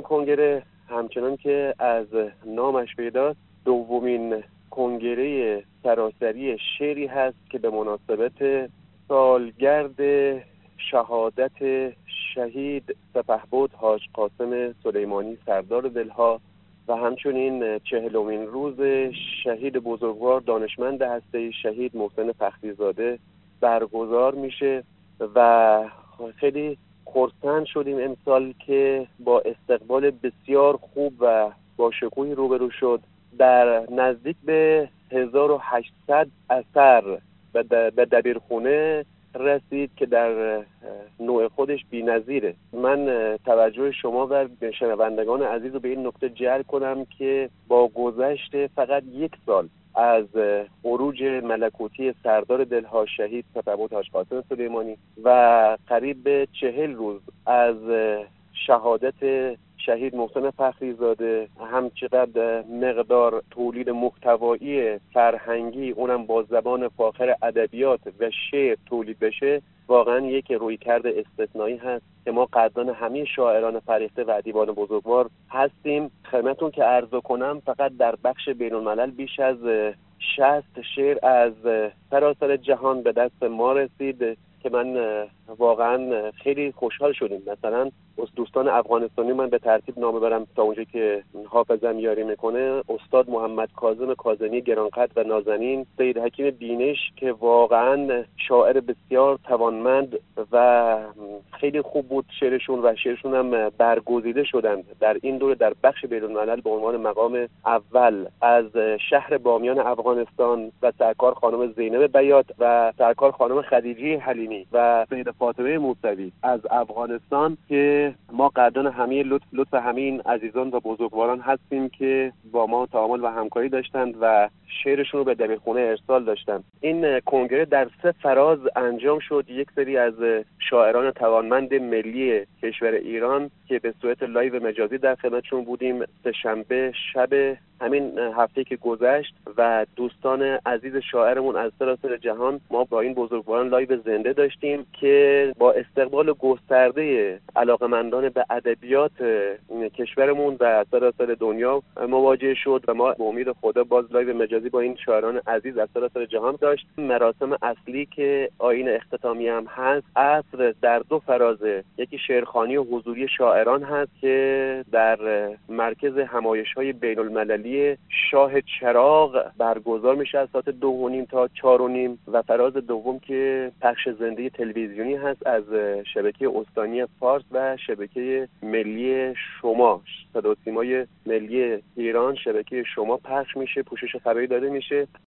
این کنگره همچنان که از نامش پیداست دومین کنگره سراسری شعری هست که به مناسبت سالگرد شهادت شهید سپهبد حاج قاسم سلیمانی سردار دلها و همچنین 40مین روز شهید بزرگوار دانشمند هسته‌ای شهید محسن فخریزاده برگزار میشه و خیلی خرسند شدیم امسال که با استقبال بسیار خوب و با شکوهی روبرو شد. در نزدیک به 1800 اثر به دبیرخونه رسید که در نوع خودش بی‌نظیره. من توجه شما و شنوندگان عزیز رو به این نکته جلب کنم که با گذشت فقط 1 سال از عروج ملکوتی سردار دلها شهید سپهبد حاج قاسم سلیمانی و قریب به 40 روز از شهادت شهید محسن فخریزاده، همچقدر مقدار تولید محتوایی فرهنگی اونم با زبان فاخر ادبیات و شعر تولید بشه، واقعا یک رویکرد استثنایی هست که ما قدردان همه شاعران فریخته و ادیبان بزرگوار هستیم. خدمتتون که عرض کنم فقط در بخش بین الملل بیش از 60 شعر از سراسر جهان به دست ما رسید که من واقعا خیلی خوشحال شدیم. مثلا دوستان افغانستانی من به ترتیب نام برم تا اونجا که حافظم یاری میکنه: استاد محمد کاظم کاظمی گرانقدر و نازنین، سید حکیم بینش که واقعا شاعر بسیار توانمند و خیلی خوب بود شعرشون و شعرشون هم برگزیده شدند در این دوره در بخش بین الملل به عنوان مقام اول از شهر بامیان افغانستان و سرکار خانم زینب بیات و سرکار خانم خدیجه حلیمی و سید فاطمه موسوی از افغانستان که ما قدردان همه لطف همه این عزیزان و بزرگواران هستیم که با ما تعامل و همکاری داشتند و شعرشون رو به دبیرخونه ارسال داشتند. این کنگره در 3 فراز انجام شد. یک سری از شاعران توانمند ملی کشور ایران که به صورت لایو مجازی در خدمتشون بودیم سه‌شنبه شب همین هفته که گذشت و دوستان عزیز شاعرمون از سراسر جهان ما با این بزرگواران لایو زنده داشتیم که با استقبال گسترده علاقمندان به ادبیات کشورمون و سراسر دنیا مواجه شد و ما به امید خدا باز لایو مجازی با این شاعران عزیز از سراسر جهان داشت. مراسم اصلی که آیین اختتامی هم هست عصر در 2 فرازه، یکی شعرخوانی و حضوری شاعران هست که در مرکز همایش‌های بین‌المللی شاه چراغ برگزار میشه از ساعت 2:30 تا 4:30 و فراز دوم که پخش زنده تلویزیونی هست از شبکه استانی فارس و شبکه ملی شما، صدا و سیمای ملی ایران، شبکه شما پخش میشه، پوشش خبری داده میشه.